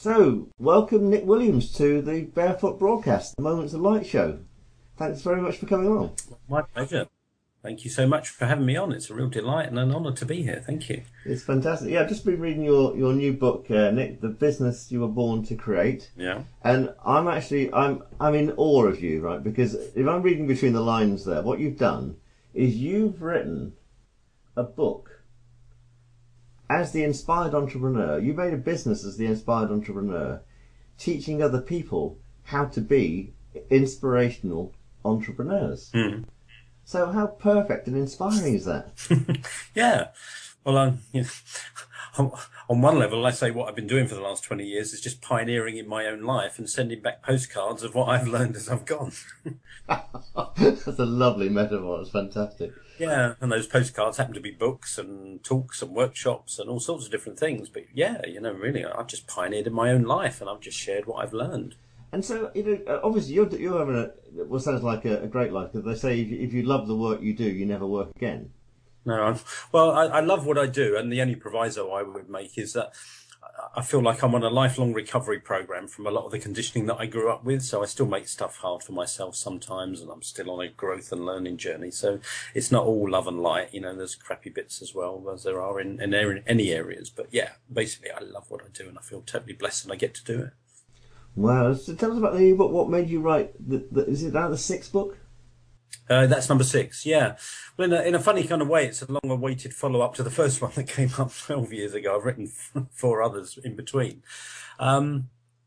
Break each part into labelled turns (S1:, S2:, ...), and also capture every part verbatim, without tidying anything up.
S1: So, welcome Nick Williams to the Barefoot Broadcast, the Moments of Light show. Thanks very much for coming along.
S2: My pleasure. Thank you so much for having me on. It's a real delight and an honour to be here. Thank you.
S1: It's fantastic. Yeah, I've just been reading your, your new book, uh, Nick, The Business You Were Born to Create.
S2: Yeah.
S1: And I'm actually, I'm I'm in awe of you, right? Because if I'm reading between the lines there, what you've done is you've written a book as the inspired entrepreneur. You made a business as the inspired entrepreneur, teaching other people how to be inspirational entrepreneurs.
S2: Mm.
S1: So how perfect and inspiring is that?
S2: Yeah. Well, um, you know, on, on one level, I say what I've been doing for the last twenty years is just pioneering in my own life and sending back postcards of what I've learned as I've gone.
S1: That's a lovely metaphor. It's fantastic.
S2: Yeah, and those postcards happen to be books and talks and workshops and all sorts of different things. But yeah, you know, really, I've just pioneered in my own life and I've just shared what I've learned.
S1: And so, you know, obviously you're, you're having a, what sounds like a, a great life, because they say if you, if you love the work you do, you never work again.
S2: No, I'm, well, I, I love what I do, and the only proviso I would make is that I feel like I'm on a lifelong recovery program from a lot of the conditioning that I grew up with. So I still make stuff hard for myself sometimes, and I'm still on a growth and learning journey. So it's not all love and light. You know, there's crappy bits as well, as there are in, in any areas. But yeah, basically, I love what I do, and I feel totally blessed that I get to do it.
S1: Wow. So tell us about the new book. What made you write? The, the, is it now the sixth book?
S2: Uh, that's number six, yeah. Well, in a, in a funny kind of way, it's a long-awaited follow-up to the first one that came up twelve years ago. I've written four others in between. Um,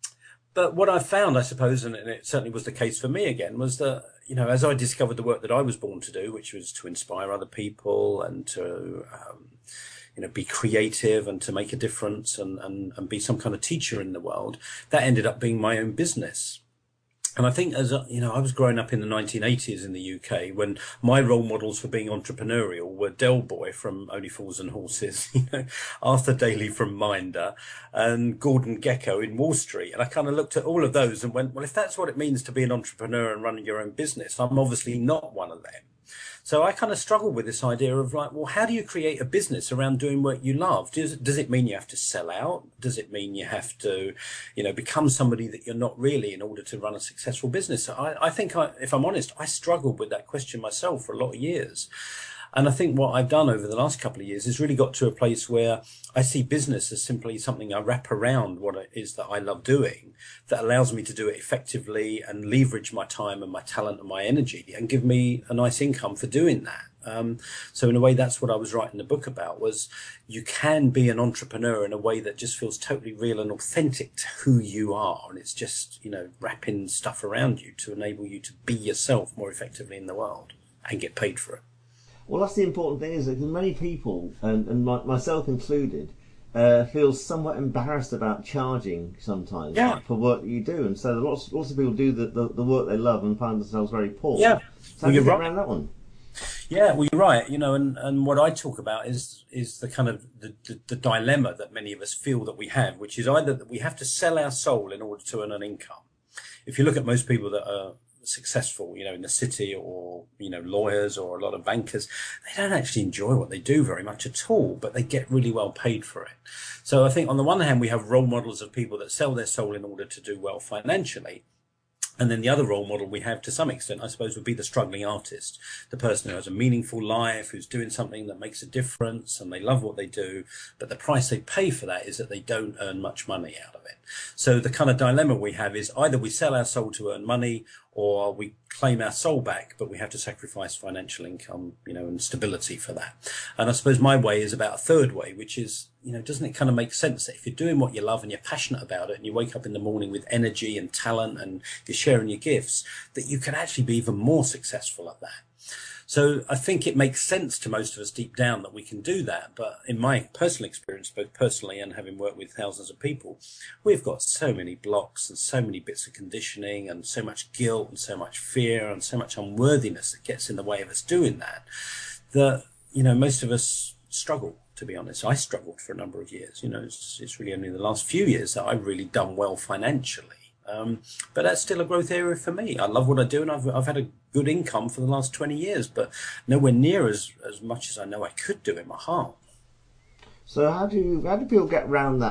S2: but what I found, I suppose, and it certainly was the case for me again, was that, you know, as I discovered the work that I was born to do, which was to inspire other people and to, um, you know, be creative and to make a difference and, and, and be some kind of teacher in the world, that ended up being my own business. And I think, as a, you know, I was growing up in the nineteen eighties in the U K when my role models for being entrepreneurial were Del Boy from Only Fools and Horses, you know, Arthur Daly from Minder, and Gordon Gekko in Wall Street. And I kind of looked at all of those and went, well, if that's what it means to be an entrepreneur and running your own business, I'm obviously not one of them. So I kind of struggled with this idea of like, well, how do you create a business around doing what you love? Does, does it mean you have to sell out? Does it mean you have to, you know, become somebody that you're not really in order to run a successful business? I, I think, I, if I'm honest, I struggled with that question myself for a lot of years. And I think what I've done over the last couple of years is really got to a place where I see business as simply something I wrap around what it is that I love doing that allows me to do it effectively and leverage my time and my talent and my energy and give me a nice income for doing that. Um, so in a way, that's what I was writing the book about, was you can be an entrepreneur in a way that just feels totally real and authentic to who you are. And it's just, you know, wrapping stuff around you to enable you to be yourself more effectively in the world and get paid for it.
S1: Well, that's the important thing, is that many people, and, and my, myself included, uh, feel somewhat embarrassed about charging sometimes
S2: yeah.
S1: for work that you do. And so lots, lots of people do the, the, the work they love and find themselves very poor.
S2: Yeah,
S1: so how do you get around that one?
S2: Yeah, well, you're right. You know, and, and what I talk about is is the kind of the, the, the dilemma that many of us feel that we have, which is either that we have to sell our soul in order to earn an income. If you look at most people that are successful, you know, in the city, or, you know, lawyers or a lot of bankers, they don't actually enjoy what they do very much at all, but they get really well paid for it. So I think on the one hand, we have role models of people that sell their soul in order to do well financially. And then the other role model we have, to some extent, I suppose, would be the struggling artist, the person who has a meaningful life, who's doing something that makes a difference and they love what they do. But the price they pay for that is that they don't earn much money out of it. So the kind of dilemma we have is either we sell our soul to earn money, or we claim our soul back, but we have to sacrifice financial income, you know, and stability for that. And I suppose my way is about a third way, which is, you know, doesn't it kind of make sense that if you're doing what you love and you're passionate about it and you wake up in the morning with energy and talent and you're sharing your gifts, that you can actually be even more successful at that. So I think it makes sense to most of us deep down that we can do that. But in my personal experience, both personally and having worked with thousands of people, we've got so many blocks and so many bits of conditioning and so much guilt and so much fear and so much unworthiness that gets in the way of us doing that, that, you know, most of us struggle, to be honest. I struggled for a number of years. You know, it's, it's really only the last few years that I've really done well financially. Um, but that's still a growth area for me. I love what I do, and I've I've had a good income for the last twenty years, but nowhere near as, as much as I know I could do in my heart.
S1: So how do you, how do people get around that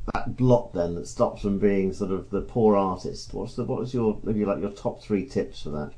S1: that block then that stops them being sort of the poor artist? What's the what is your maybe like your top three tips for that?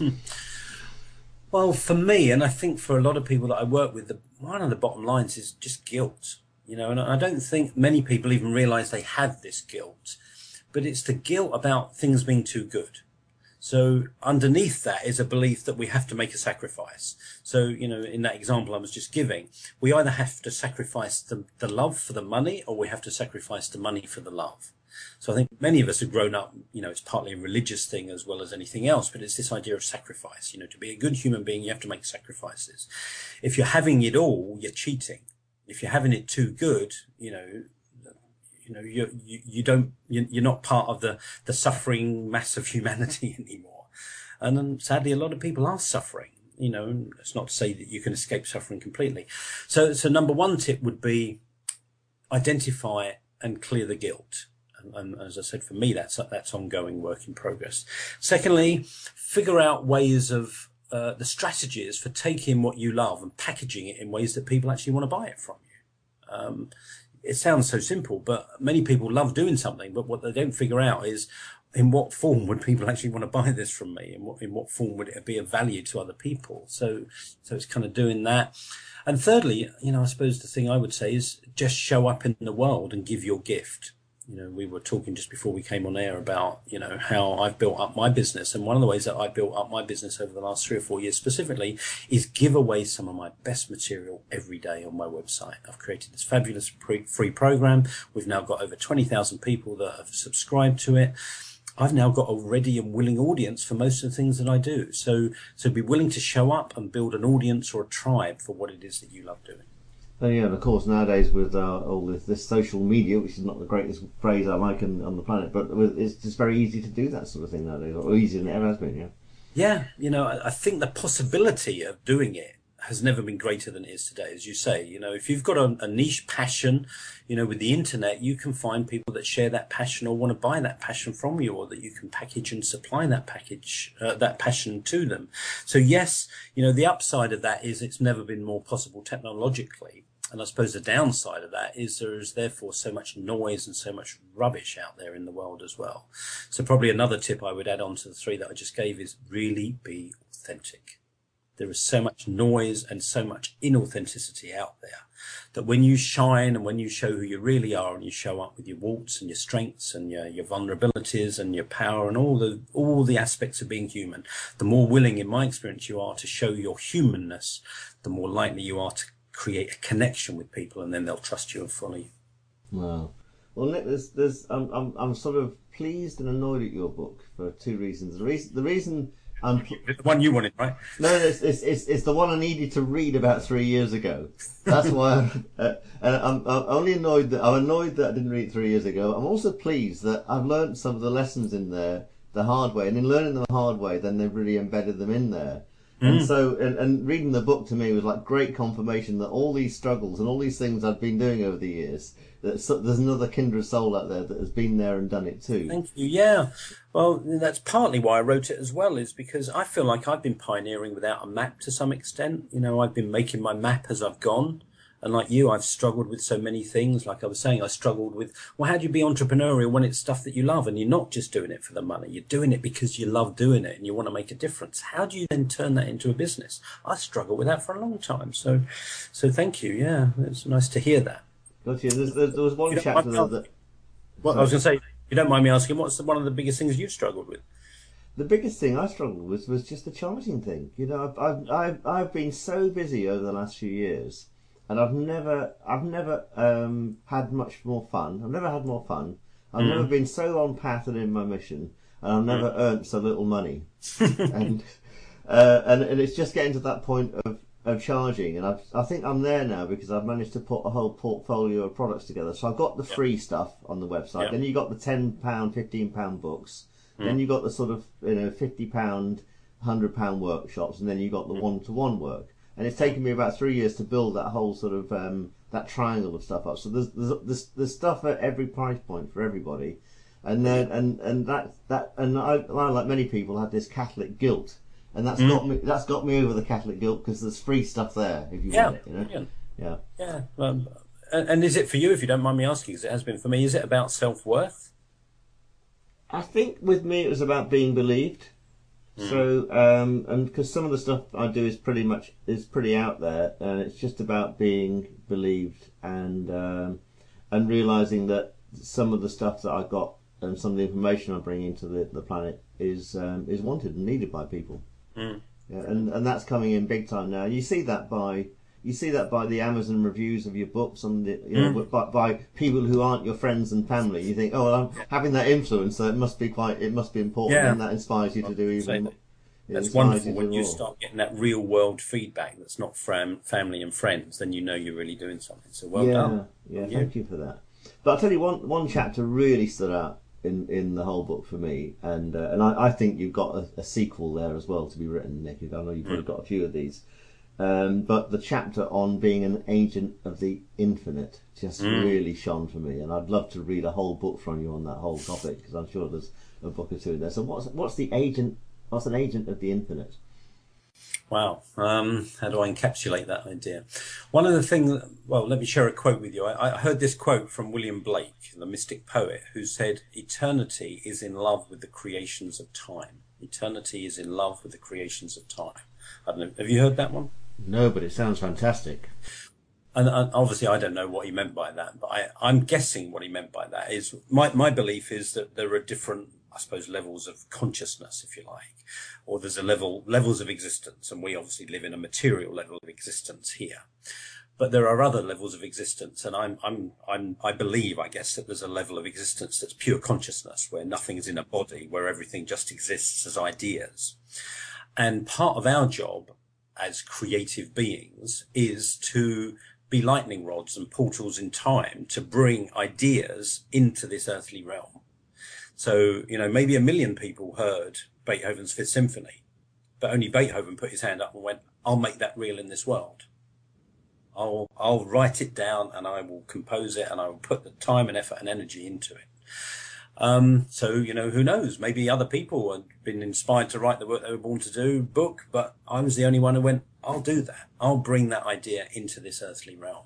S2: Well, for me, and I think for a lot of people that I work with, the, one of the bottom lines is just guilt. You know, and I don't think many people even realise they have this guilt, but it's the guilt about things being too good. So underneath that is a belief that we have to make a sacrifice. So, you know, in that example I was just giving, we either have to sacrifice the, the love for the money, or we have to sacrifice the money for the love. So I think many of us have grown up, you know, it's partly a religious thing as well as anything else, but it's this idea of sacrifice. You know, to be a good human being, you have to make sacrifices. If you're having it all, you're cheating. If you're having it too good, you know, you know, you you, you don't, you, you're not part of the, the suffering mass of humanity anymore. And then sadly, a lot of people are suffering. You know, it's not to say that you can escape suffering completely. So, so number one tip would be identify and clear the guilt. And as I said, for me, that's that's ongoing work in progress. Secondly, figure out ways of uh, the strategies for taking what you love and packaging it in ways that people actually want to buy it from you. Um, it sounds so simple, but many people love doing something, but what they don't figure out is in what form would people actually want to buy this from me? In what in what form would it be of value to other people? So, so it's kind of doing that. And thirdly, you know, I suppose the thing I would say is just show up in the world and give your gift. You know, we were talking just before we came on air about, you know, how I've built up my business. And one of the ways that I built up my business over the last three or four years specifically is give away some of my best material every day on my website. I've created this fabulous pre- free program. We've now got over twenty thousand people that have subscribed to it. I've now got a ready and willing audience for most of the things that I do. So, so be willing to show up and build an audience or a tribe for what it is that you love doing.
S1: Oh, yeah, and of course nowadays with uh, all this, this social media, which is not the greatest phrase I like in, on the planet, but it's just very easy to do that sort of thing nowadays, or easier than it ever has been, yeah.
S2: Yeah, you know, I, I think the possibility of doing it has never been greater than it is today, as you say. You know, if you've got a, a niche passion, you know, with the internet, you can find people that share that passion or want to buy that passion from you, or that you can package and supply that package, uh, that passion to them. So yes, you know, the upside of that is it's never been more possible technologically. And I suppose the downside of that is there is therefore so much noise and so much rubbish out there in the world as well. So probably another tip I would add on to the three that I just gave is really be authentic. There is so much noise and so much inauthenticity out there that when you shine and when you show who you really are and you show up with your warts and your strengths and your, your vulnerabilities and your power and all the all the aspects of being human, the more willing, in my experience, you are to show your humanness, the more likely you are to create a connection with people, and then they'll trust you and follow you.
S1: Wow. Well, Nick, there's, there's, I'm, I'm, I'm sort of pleased and annoyed at your book for two reasons. The reason, the reason I'm
S2: the one you wanted, right?
S1: No, it's, it's, it's, it's the one I needed to read about three years ago. That's why. I'm, uh, and I'm, I'm only annoyed that I'm annoyed that I didn't read it three years ago. I'm also pleased that I've learned some of the lessons in there the hard way, and in learning them the hard way, then they've really embedded them in there. And mm. so, and, and reading the book to me was like great confirmation that all these struggles and all these things I've been doing over the years, that so, there's another kindred soul out there that has been there and done it too.
S2: Thank you. Yeah. Well, that's partly why I wrote it as well, is because I feel like I've been pioneering without a map to some extent. You know, I've been making my map as I've gone. And like you, I've struggled with so many things. Like I was saying, I struggled with, well, how do you be entrepreneurial when it's stuff that you love and you're not just doing it for the money? You're doing it because you love doing it and you want to make a difference. How do you then turn that into a business? I struggled with that for a long time. So, so thank you. Yeah, it's nice to hear that.
S1: Gotcha. There's, there, there was one chapter that... that
S2: well, I was going to say, if you don't mind me asking, what's the, one of the biggest things you've struggled with?
S1: The biggest thing I struggled with was just the charging thing. You know, I've, I've, I've, I've been so busy over the last few years. And I've never, I've never um, had much more fun. I've never had more fun. I've mm. never been so on path and in my mission, and I've never mm. earned so little money. and, uh, and and it's just getting to that point of, of charging, and I've, I think I'm there now because I've managed to put a whole portfolio of products together. So I've got the yep. free stuff on the website. Yep. Then you got the ten pound, fifteen pound books. Mm. Then you got the sort of you know fifty pound, one hundred pound workshops, and then you got the one to one work. And it's taken me about three years to build that whole sort of um, that triangle of stuff up. So there's, there's there's there's stuff at every price point for everybody, and then and and that that and I, I like many people had this Catholic guilt, and that's mm. got me that's got me over the Catholic guilt because there's free stuff there if you
S2: yeah.
S1: want it. You know?
S2: Brilliant.
S1: Yeah.
S2: Yeah. Um, and, and is it for you, if you don't mind me asking, because it has been for me, is it about self-worth?
S1: I think with me it was about being believed. Mm. So, um, and because some of the stuff I do is pretty much is pretty out there, and it's just about being believed and um, and realizing that some of the stuff that I got and some of the information I bring into the, the planet is um, is wanted and needed by people. Mm. Yeah, and and that's coming in big time now. You see that by. You see that by the Amazon reviews of your books, on the, you know, mm. by, by people who aren't your friends and family. You think, oh, well, I'm having that influence, so it must be quite, it must be important, yeah. and that inspires you to do even more.
S2: That's wonderful. When you start getting that real world feedback that's not from family and friends, then you know you're really doing something. So well
S1: yeah,
S2: done.
S1: Yeah, thank you for that. But I'll tell you, one one chapter really stood out in, in the whole book for me, and uh, and I, I think you've got a, a sequel there as well to be written, Nick. I know you've probably mm. got a few of these. Um, but the chapter on being an agent of the infinite just mm. really shone for me, and I'd love to read a whole book from you on that whole topic, because I'm sure there's a book or two in there. So what's what's the agent? What's an agent of the infinite?
S2: Wow, um, how do I encapsulate that idea? One of the things, well, let me share a quote with you. I, I heard this quote from William Blake, the mystic poet, who said, "Eternity is in love with the creations of time. Eternity is in love with the creations of time." I don't know. Have you heard that one?
S1: No, but it sounds fantastic.
S2: And, and obviously I don't know what he meant by that, but I, I'm guessing what he meant by that is, my, my belief is that there are different, I suppose, levels of consciousness, if you like, or there's a level, levels of existence, and we obviously live in a material level of existence here. But there are other levels of existence, and I'm, I'm, I'm, I believe, I guess, that there's a level of existence that's pure consciousness, where nothing is in a body, where everything just exists as ideas. And part of our job as creative beings is to be lightning rods and portals in time to bring ideas into this earthly realm. So, you know, maybe a million people heard Beethoven's Fifth Symphony, but only Beethoven put his hand up and went, "I'll make that real in this world. I'll, I'll write it down, and I will compose it, and I will put the time and effort and energy into it." Um, so, you know, who knows? Maybe other people had been inspired to write the work they were born to do, book, but I was the only one who went, "I'll do that. I'll bring that idea into this earthly realm."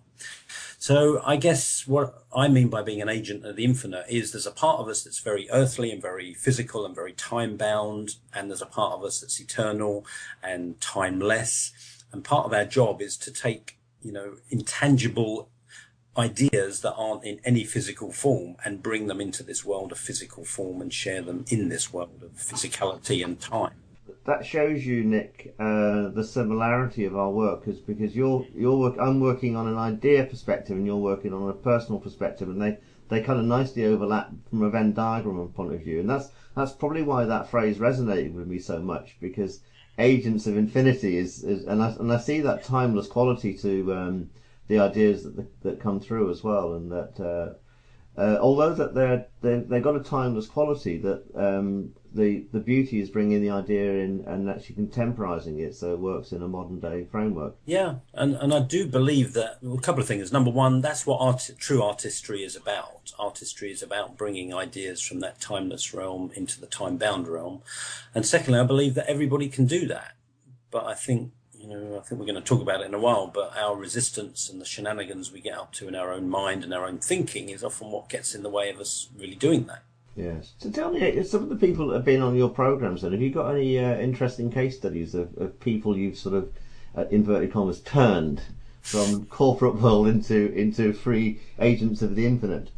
S2: So I guess what I mean by being an agent of the infinite is there's a part of us that's very earthly and very physical and very time bound, and there's a part of us that's eternal and timeless. And part of our job is to take, you know, intangible ideas that aren't in any physical form and bring them into this world of physical form and share them in this world of physicality and time.
S1: That shows you, Nick, uh, the similarity of our work, cause, because you're, you're work, I'm working on an idea perspective and you're working on a personal perspective, and they, they kind of nicely overlap from a Venn diagram point of view. And that's, that's probably why that phrase resonated with me so much, because agents of infinity is, is and I, and I see that timeless quality to, um, the ideas that that come through as well, and that uh, uh, although that they're they they've got a timeless quality, that um, the the beauty is bringing the idea in and actually contemporizing it so it works in a modern day framework.
S2: Yeah, and and I do believe that, well, a couple of things. Number one, that's what art, true artistry is about. Artistry is about bringing ideas from that timeless realm into the time bound realm, and secondly, I believe that everybody can do that. But I think. You know, I think we're going to talk about it in a while, but our resistance and the shenanigans we get up to in our own mind and our own thinking is often what gets in the way of us really doing that.
S1: Yes. So tell me, some of the people that have been on your programs, then, have you got any uh, interesting case studies of, of people you've sort of, uh, inverted commas, turned from corporate world into into free agents of the infinite?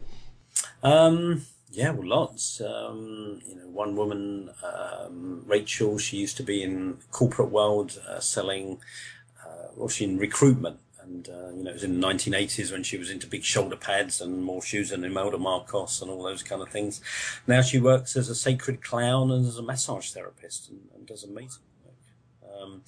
S2: Um... Yeah, well, lots. Um, you know, one woman, um, Rachel, she used to be in corporate world uh, selling, uh, well, she in recruitment. And, uh, you know, it was in the nineteen eighties when she was into big shoulder pads and more shoes than Imelda Marcos and all those kind of things. Now she works as a sacred clown and as a massage therapist, and, and does amazing work. Um,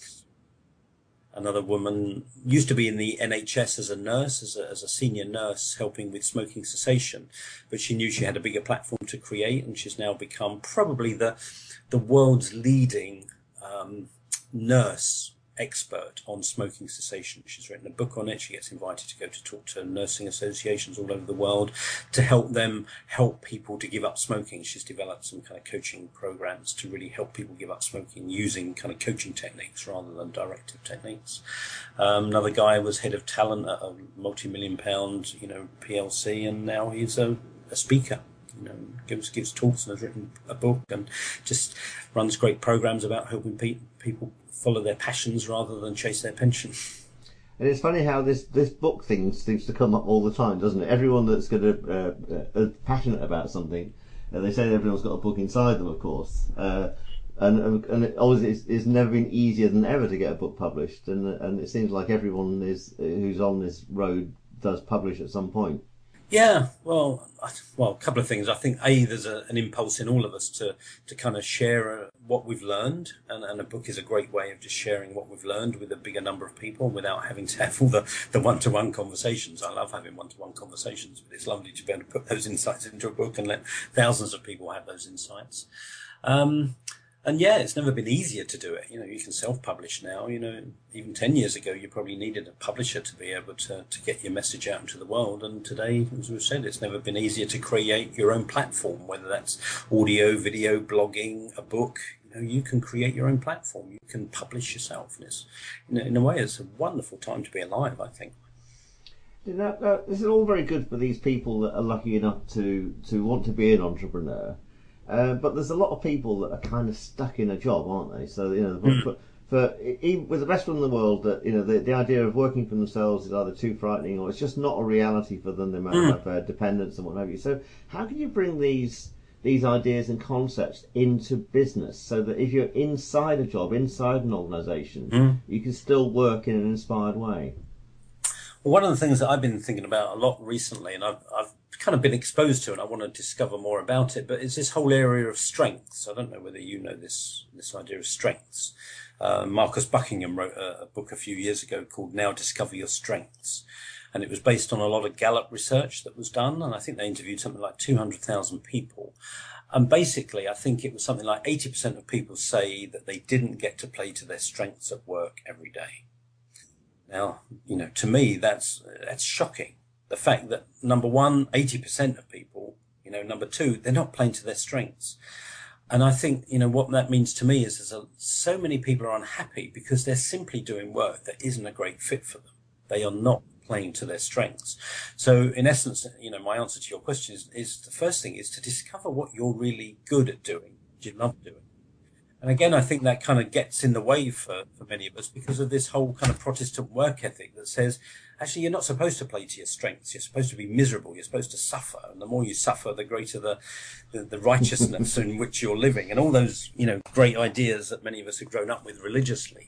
S2: Another woman used to be in the N H S as a nurse, as a, as a senior nurse helping with smoking cessation, but she knew she had a bigger platform to create, and she's now become probably the the world's leading um, nurse expert on smoking cessation. She's written a book on it. She gets invited to go to talk to nursing associations all over the world to help them help people to give up smoking. She's developed some kind of coaching programs to really help people give up smoking using kind of coaching techniques rather than directive techniques. Um, another guy was head of talent at a multi-million pound, you know, P L C, and now he's a, a speaker. You know, gives gives talks and has written a book and just runs great programs about helping pe- people follow their passions rather than chase their pension.
S1: And it's funny how this, this book thing seems to come up all the time, doesn't it? Everyone that's going to uh, uh, passionate about something, uh, they say everyone's got a book inside them, of course. Uh, and and it always it's, it's never been easier than ever to get a book published, and and it seems like everyone is who's on this road does publish at some point.
S2: Yeah, well, well, a couple of things. I think, A, there's a, an impulse in all of us to, to kind of share uh, what we've learned, and, and a book is a great way of just sharing what we've learned with a bigger number of people without having to have all the, the one-to-one conversations. I love having one-to-one conversations, but it's lovely to be able to put those insights into a book and let thousands of people have those insights. Um, And yeah, it's never been easier to do it. You know, you can self-publish now. You know, even ten years ago, you probably needed a publisher to be able to, to get your message out into the world. And today, as we've said, it's never been easier to create your own platform, whether that's audio, video, blogging, a book. You know, you can create your own platform. You can publish yourself. And it's, you know, in a way, it's a wonderful time to be alive, I think.
S1: You know, uh, this is all very good for these people that are lucky enough to, to want to be an entrepreneur. Uh, but there's a lot of people that are kind of stuck in a job, aren't they? So, you know, mm. for, for even with the best one in the world, that you know, the, the idea of working for themselves is either too frightening or it's just not a reality for them. They might mm. have uh, dependents and what have you. So, how can you bring these these ideas and concepts into business so that if you're inside a job, inside an organisation, mm. you can still work in an inspired way?
S2: Well, one of the things that I've been thinking about a lot recently, and I've, I've kind of been exposed to, and I want to discover more about it, but it's this whole area of strengths. I don't know whether you know this this idea of strengths. Uh, Marcus Buckingham wrote a, a book a few years ago called Now Discover Your Strengths, and it was based on a lot of Gallup research that was done, and I think they interviewed something like two hundred thousand people. And basically, I think it was something like eighty percent of people say that they didn't get to play to their strengths at work every day. Now, you know, to me, that's that's shocking. The fact that, number one, eighty percent of people, you know, number two, they're not playing to their strengths. And I think, you know, what that means to me is there's a, so many people are unhappy because they're simply doing work that isn't a great fit for them. They are not playing to their strengths. So in essence, you know, my answer to your question is, is the first thing is to discover what you're really good at doing, what you love doing. And again, I think that kind of gets in the way for, for many of us because of this whole kind of Protestant work ethic that says, actually, you're not supposed to play to your strengths. You're supposed to be miserable. You're supposed to suffer. And the more you suffer, the greater the, the, the righteousness in which you're living. And all those, you know, great ideas that many of us have grown up with religiously.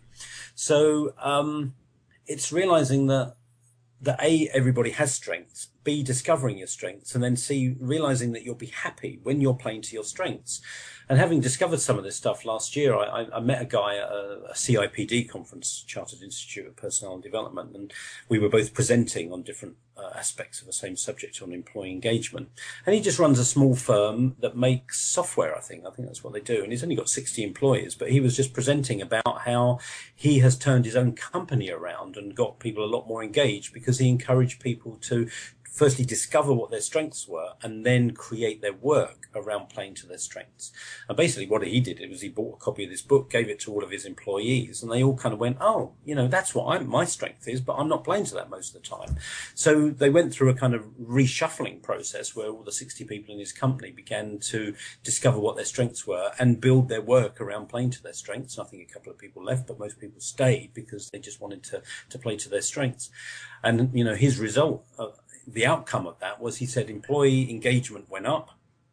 S2: So um, it's realizing that, that A, everybody has strengths, B, discovering your strengths, and then C, realizing that you'll be happy when you're playing to your strengths. And having discovered some of this stuff last year, I, I met a guy at a, a C I P D conference, Chartered Institute of Personnel Development, and we were both presenting on different uh, aspects of the same subject on employee engagement. And he just runs a small firm that makes software, I think. I think that's what they do. And he's only got sixty employees, but he was just presenting about how he has turned his own company around and got people a lot more engaged because he encouraged people to firstly discover what their strengths were and then create their work around playing to their strengths. And basically what he did was he bought a copy of this book, gave it to all of his employees, and they all kind of went, oh, you know, that's what I'm, my strength is, but I'm not playing to that most of the time. So they went through a kind of reshuffling process where all the sixty people in his company began to discover what their strengths were and build their work around playing to their strengths. And I think a couple of people left, but most people stayed because they just wanted to, to play to their strengths. And, you know, his result, uh, the outcome of that was he said employee engagement went up,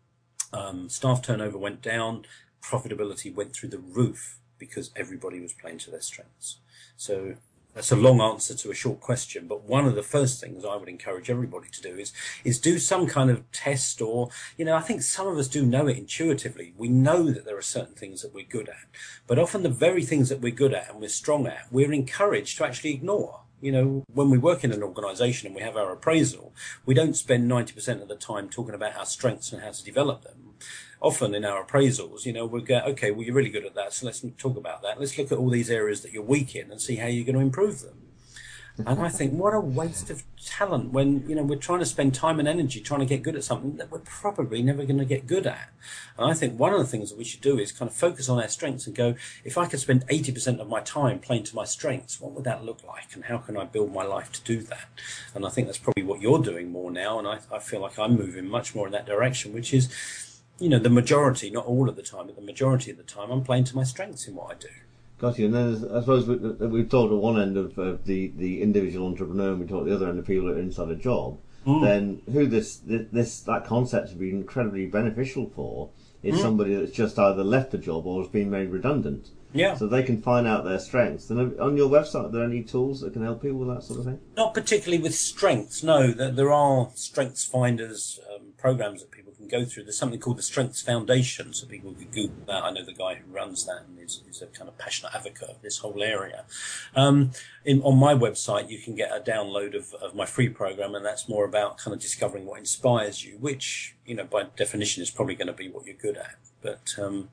S2: um, staff turnover went down, profitability went through the roof because everybody was playing to their strengths. So that's a long answer to a short question, but one of the first things I would encourage everybody to do is is do some kind of test, or, you know, I think some of us do know it intuitively. We know that there are certain things that we're good at, but often the very things that we're good at and we're strong at, we're encouraged to actually ignore. You know, when we work in an organisation and we have our appraisal, we don't spend ninety percent of the time talking about our strengths and how to develop them. often in our appraisals, you know, we'll go, okay, well, you're really good at that, so let's talk about that. Let's look at all these areas that you're weak in and see how you're going to improve them. And I think, what a waste of talent when, you know, we're trying to spend time and energy trying to get good at something that we're probably never going to get good at. And I think one of the things that we should do is kind of focus on our strengths and go, if I could spend eighty percent of my time playing to my strengths, what would that look like? And how can I build my life to do that? And I think that's probably what you're doing more now. And I, I feel like I'm moving much more in that direction, which is, you know, the majority, not all of the time, but the majority of the time, I'm playing to my strengths in what I do.
S1: Got you. And then I suppose we, we've talked at one end of uh, the, the individual entrepreneur, and we talked at the other end of people that are inside a job. Mm. Then who this, this this that concept has been incredibly beneficial for is mm. somebody that's just either left a job or has been made redundant.
S2: Yeah.
S1: So they can find out their strengths. And on your website, are there any tools that can help people with that sort of thing?
S2: Not particularly with strengths, no. There are strengths finders um, programs that people can go through. There's something called the Strengths Foundation, so people can Google that. I know the guy who runs that and is, is a kind of passionate advocate of this whole area. Um, in, on my website, you can get a download of, of my free program, and that's more about kind of discovering what inspires you, which, you know, by definition is probably going to be what you're good at. But um,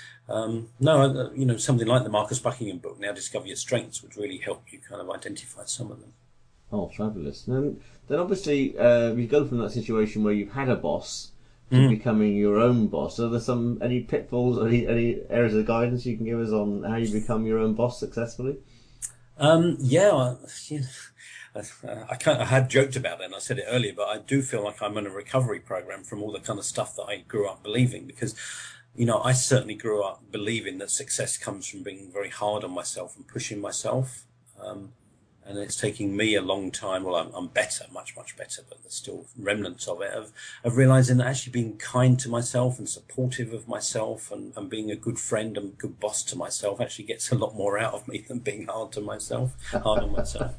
S2: um, no, you know, something like the Marcus Buckingham book, Now Discover Your Strengths, would really help you kind of identify some of them.
S1: Oh, fabulous. And then obviously uh, you go from that situation where you've had a boss to mm. becoming your own boss. Are there some any pitfalls or any, any areas of guidance you can give us on how you become your own boss successfully?
S2: Um, yeah, I, you know, I, kind of, I had joked about it and I said it earlier, but I do feel like I'm in a recovery program from all the kind of stuff that I grew up believing, because, you know, I certainly grew up believing that success comes from being very hard on myself and pushing myself. Um, And it's taking me a long time. Well, I'm, I'm better, much, much better, but there's still remnants of it, of, of realizing that actually being kind to myself and supportive of myself and, and being a good friend and good boss to myself actually gets a lot more out of me than being hard to myself, hard on myself.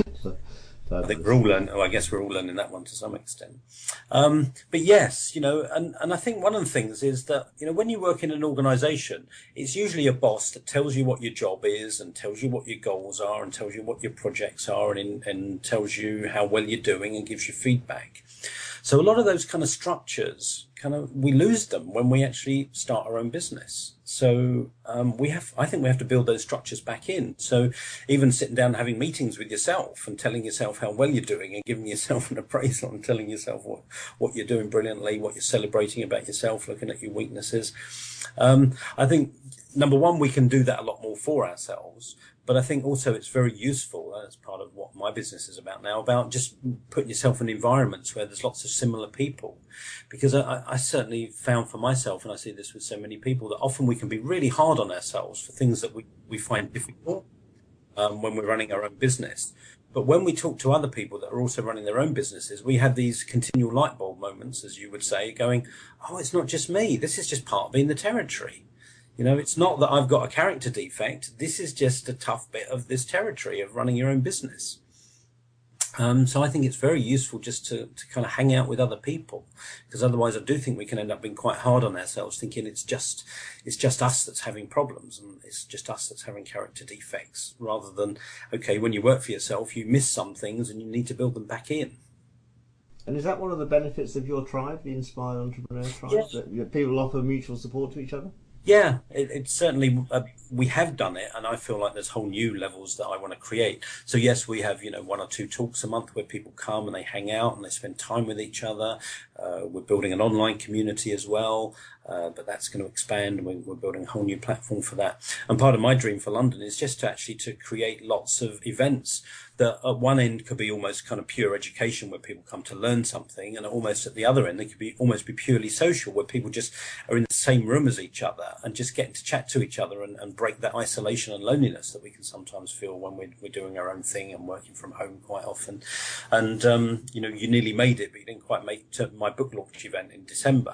S2: I think we're all learning, oh, I guess we're all learning that one to some extent. Um, but yes, you know, and, and I think one of the things is that, you know, when you work in an organization, it's usually a boss that tells you what your job is and tells you what your goals are and tells you what your projects are and, and tells you how well you're doing and gives you feedback. So a lot of those kind of structures, kind of, we lose them when we actually start our own business. So um, we have, I think we have to build those structures back in. So even sitting down and having meetings with yourself and telling yourself how well you're doing and giving yourself an appraisal and telling yourself what, what you're doing brilliantly, what you're celebrating about yourself, looking at your weaknesses. Um, I think, number one, we can do that a lot more for ourselves. But I think also it's very useful, that's part of what my business is about now, about just putting yourself in environments where there's lots of similar people. Because I, I certainly found for myself, and I see this with so many people, that often we can be really hard on ourselves for things that we, we find difficult um, when we're running our own business. But when we talk to other people that are also running their own businesses, we have these continual light bulb moments, as you would say, going, oh, it's not just me. This is just part of being the territory. You know, it's not that I've got a character defect. This is just a tough bit of this territory of running your own business. Um, so I think it's very useful just to, to kind of hang out with other people, because otherwise I do think we can end up being quite hard on ourselves, thinking it's just it's just us that's having problems and it's just us that's having character defects, rather than, okay, when you work for yourself, you miss some things and you need to build them back in.
S1: And is that one of the benefits of your tribe, the Inspired Entrepreneur Tribe,
S2: yes.
S1: that people offer mutual support to each other?
S2: Yeah, it, it certainly, uh, we have done it, and I feel like there's whole new levels that I want to create. So yes, we have, you know, one or two talks a month where people come and they hang out and they spend time with each other. Uh, we're building an online community as well, uh, but that's going to expand. We're, we're building a whole new platform for that. And part of my dream for London is just to actually to create lots of events that at one end could be almost kind of pure education where people come to learn something, and almost at the other end they could be almost be purely social where people just are in the same room as each other and just getting to chat to each other and, and break that isolation and loneliness that we can sometimes feel when we're, we're doing our own thing and working from home quite often. And um, you know, you nearly made it, but you didn't quite make it to my book launch event in December.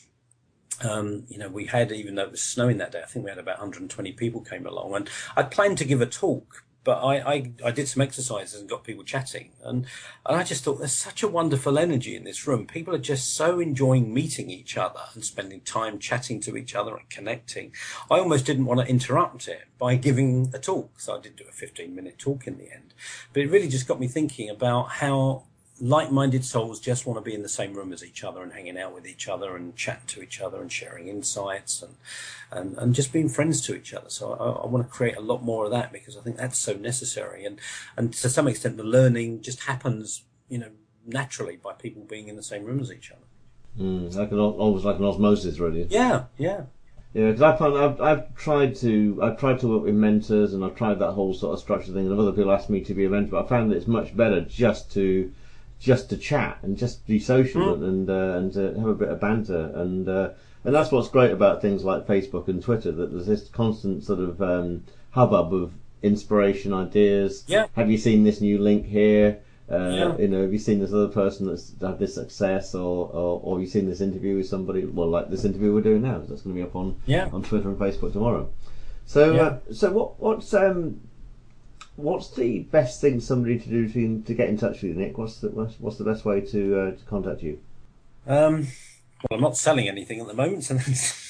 S2: Um, you know, we had, even though it was snowing that day, I think we had about one hundred twenty people came along, and I planned to give a talk, but I, I, I did some exercises and got people chatting. And, and I just thought there's such a wonderful energy in this room. People are just so enjoying meeting each other and spending time chatting to each other and connecting. I almost didn't want to interrupt it by giving a talk. So I did do a fifteen minute talk in the end. But it really just got me thinking about how, like-minded souls just want to be in the same room as each other and hanging out with each other and chatting to each other and sharing insights and and, and just being friends to each other. So I, I want to create a lot more of that because I think that's so necessary. And, and to some extent, the learning just happens, you know, naturally by people being in the same room as each other.
S1: Mm, like an, almost like an osmosis, really.
S2: Yeah, yeah.
S1: Yeah, because I've, I've I've tried to I've tried to work with mentors and I've tried that whole sort of structure thing. And other people ask me to be a mentor, but I found that it's much better just to just to chat and just be social mm. and uh, and to have a bit of banter and uh, and that's what's great about things like Facebook and Twitter, that there's this constant sort of um, hubbub of inspiration, ideas.
S2: Yeah.
S1: Have you seen this new link here? Uh,
S2: yeah.
S1: You know, have you seen this other person that's had this success, or, or or have you seen this interview with somebody? Well, like this interview we're doing now, that's going to be up on
S2: yeah.
S1: on Twitter and Facebook tomorrow. So,
S2: yeah.
S1: uh, so what what's um what's the best thing somebody to do to to get in touch with you, Nick? What's the what's, what's the best way to uh, to contact you?
S2: Um, well, I'm not selling anything at the moment, so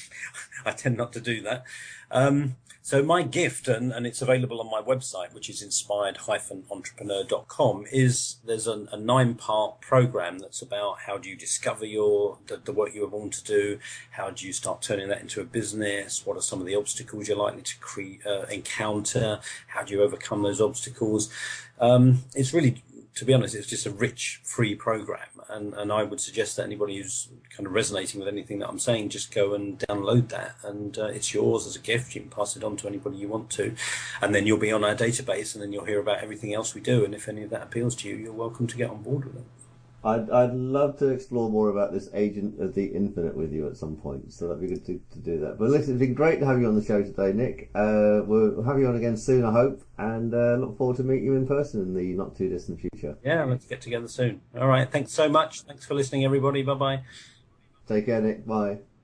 S2: I tend not to do that. Um, So my gift, and, and it's available on my website, which is inspired dash entrepreneur dot com, is there's a, a nine-part program that's about how do you discover your the, the work you were born to do, how do you start turning that into a business, what are some of the obstacles you're likely to cre- uh, encounter, how do you overcome those obstacles. Um, it's really, to be honest, it's just a rich, free program. And, and I would suggest that anybody who's kind of resonating with anything that I'm saying, just go and download that. And uh, it's yours as a gift. You can pass it on to anybody you want to. And then you'll be on our database, and then you'll hear about everything else we do. And if any of that appeals to you, you're welcome to get on board with it.
S1: I'd, I'd love to explore more about this Agent of the Infinite with you at some point, so that'd be good to, to do that. But listen, it's been great to have you on the show today, Nick. Uh, we'll have you on again soon, I hope, and uh, look forward to meeting you in person in the not too distant future.
S2: Yeah, let's get together soon. All right, thanks so much. Thanks for listening, everybody. Bye-bye.
S1: Take care, Nick. Bye.